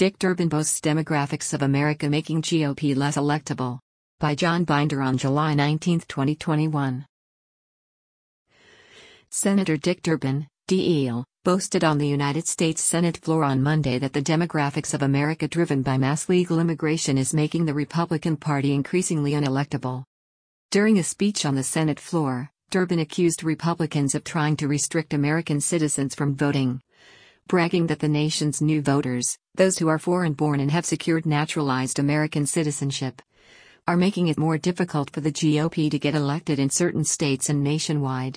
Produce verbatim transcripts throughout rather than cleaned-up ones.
Dick Durbin boasts demographics of America making G O P less electable. By John Binder on July nineteenth, twenty twenty-one. Senator Dick Durbin, D L, boasted on the United States Senate floor on Monday that the demographics of America driven by mass legal immigration is making the Republican Party increasingly unelectable. During a speech on the Senate floor, Durbin accused Republicans of trying to restrict American citizens from voting, bragging that the nation's new voters, those who are foreign-born and have secured naturalized American citizenship, are making it more difficult for the G O P to get elected in certain states and nationwide.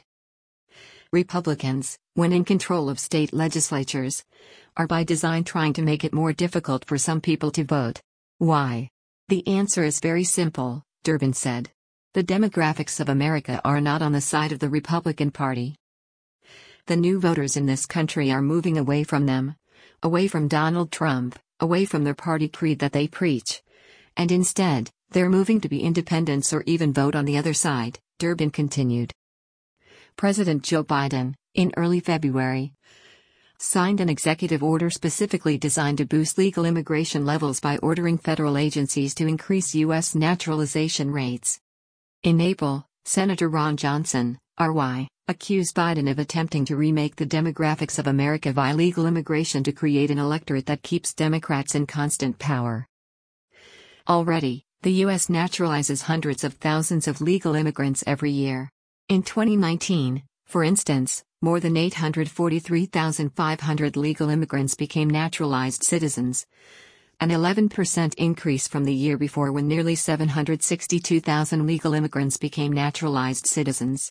Republicans, when in control of state legislatures, are by design trying to make it more difficult for some people to vote. Why? The answer is very simple, Durbin said. The demographics of America are not on the side of the Republican Party. The new voters in this country are moving away from them, away from Donald Trump, away from their party creed that they preach. And instead, they're moving to be independents or even vote on the other side, Durbin continued. President Joe Biden, in early February, signed an executive order specifically designed to boost legal immigration levels by ordering federal agencies to increase U S naturalization rates. In April, Senator Ron Johnson, R Y, accused Biden of attempting to remake the demographics of America via legal immigration to create an electorate that keeps Democrats in constant power. Already, the U S naturalizes hundreds of thousands of legal immigrants every year. In twenty nineteen, for instance, more than eight hundred forty-three thousand five hundred legal immigrants became naturalized citizens, an eleven percent increase from the year before when nearly seven hundred sixty-two thousand legal immigrants became naturalized citizens.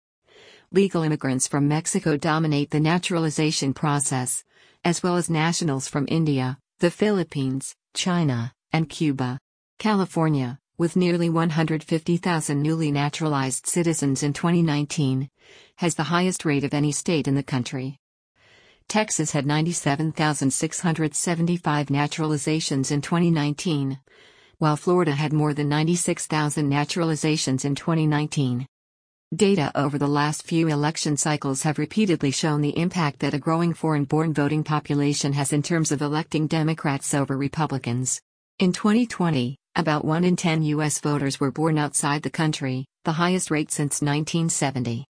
Legal immigrants from Mexico dominate the naturalization process, as well as nationals from India, the Philippines, China, and Cuba. California, with nearly one hundred fifty thousand newly naturalized citizens in twenty nineteen, has the highest rate of any state in the country. Texas had ninety-seven thousand six hundred seventy-five naturalizations in twenty nineteen, while Florida had more than ninety-six thousand naturalizations in twenty nineteen. Data over the last few election cycles have repeatedly shown the impact that a growing foreign-born voting population has in terms of electing Democrats over Republicans. In twenty twenty, about one in ten U S voters were born outside the country, the highest rate since nineteen seventy.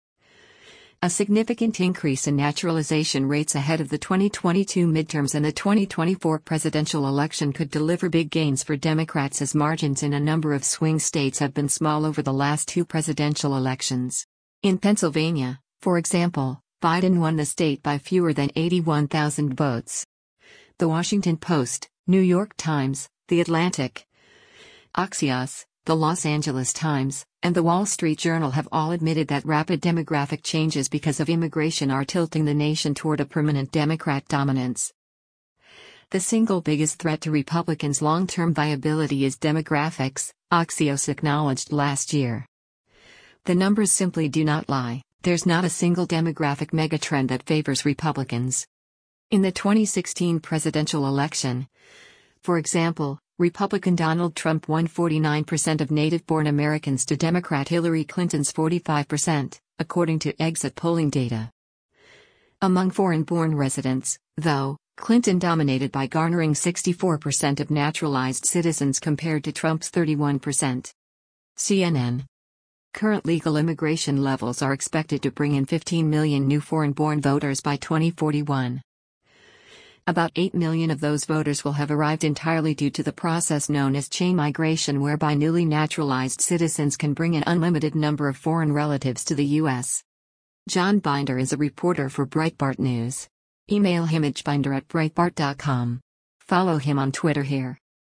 A significant increase in naturalization rates ahead of the twenty twenty-two midterms and the twenty twenty-four presidential election could deliver big gains for Democrats as margins in a number of swing states have been small over the last two presidential elections. In Pennsylvania, for example, Biden won the state by fewer than eighty-one thousand votes. The Washington Post, New York Times, The Atlantic, Axios, The Los Angeles Times, and The Wall Street Journal have all admitted that rapid demographic changes because of immigration are tilting the nation toward a permanent Democrat dominance. The single biggest threat to Republicans' long-term viability is demographics, Axios acknowledged last year. The numbers simply do not lie. There's not a single demographic megatrend that favors Republicans. In the twenty sixteen presidential election, for example, Republican Donald Trump won forty-nine percent of native-born Americans to Democrat Hillary Clinton's forty-five percent, according to exit polling data. Among foreign-born residents, though, Clinton dominated by garnering sixty-four percent of naturalized citizens compared to Trump's thirty-one percent. C N N. Current legal immigration levels are expected to bring in fifteen million new foreign-born voters by twenty forty-one. About eight million of those voters will have arrived entirely due to the process known as chain migration, whereby newly naturalized citizens can bring an unlimited number of foreign relatives to the U S. John Binder is a reporter for Breitbart News. Email him at binder at breitbart dot com. Follow him on Twitter here.